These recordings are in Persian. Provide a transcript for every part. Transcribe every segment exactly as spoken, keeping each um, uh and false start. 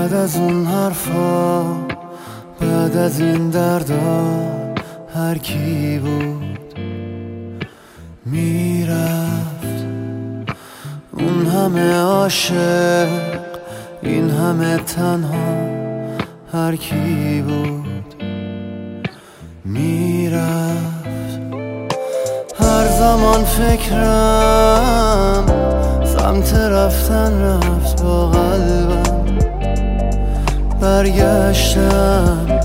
بعد از اون حرفا، بعد از این دردا، هر کی بود میرفت. اون همه عاشق، این همه تنها، هر کی بود میرفت. هر زمان فکرم سمت رفتن رفت، با قلبم برگشتم.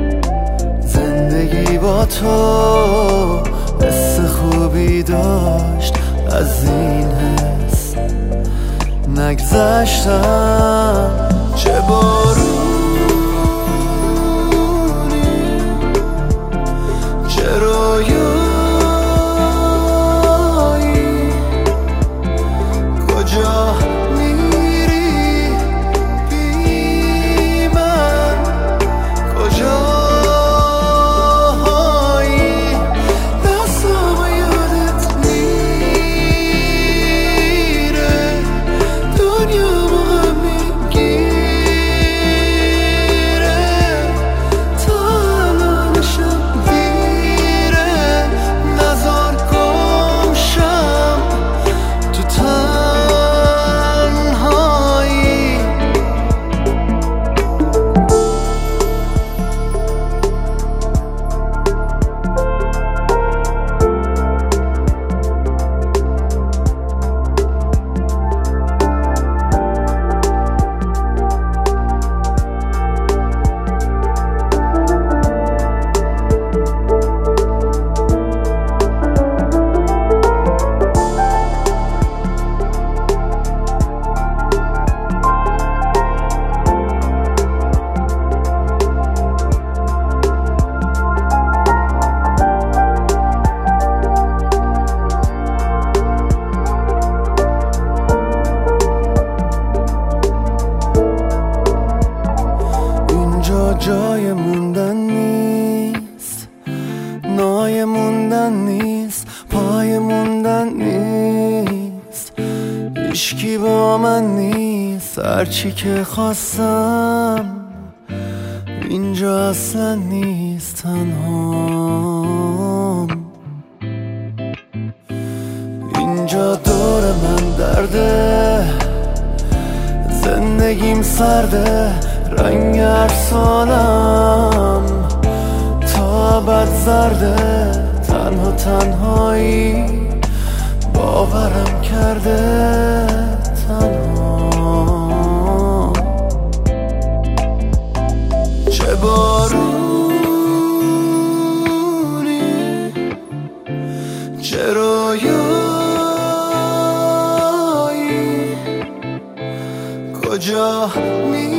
زندگی با تو حس خوبی داشت، از این حس نگذشتم. چه بارونی، چه رویایی، کجا میری بی من، کجایی؟ دستامو یادت میره، دنیا موقع میگیره، تا الانشم دیره. نزار گم شم تو تنهایی. اینجا جای موندن نیست، نای موندن نیست، پای موندن نیست، هیچکی با من نیست. هرچی که خواستم اینجا اصلا نیست، تنهام. اینجا دور من درده، زندگیم سرده، رنگ ارسالم تا ابد زرده. تنها تنهایی باورم کرده، تنها. چه بارونی، چه رویایی، کجا می